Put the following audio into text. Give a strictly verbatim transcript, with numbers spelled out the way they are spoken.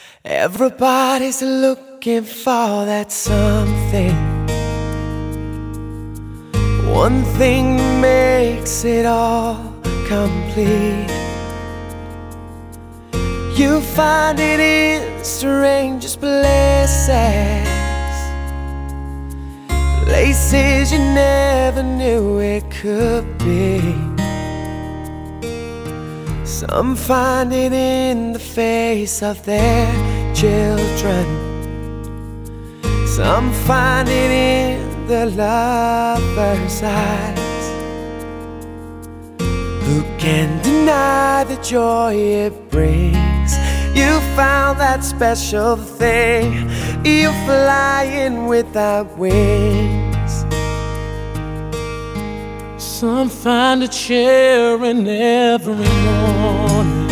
Everybody's looking for that something, one thing that makes it all complete. You find it in strangest places, places you never knew it could be. Some find it in the face of their children, some find it in the lover's eyes. Who can deny the joy it brings? You found that special thing, you flying without wings. Some find a chair in every morning,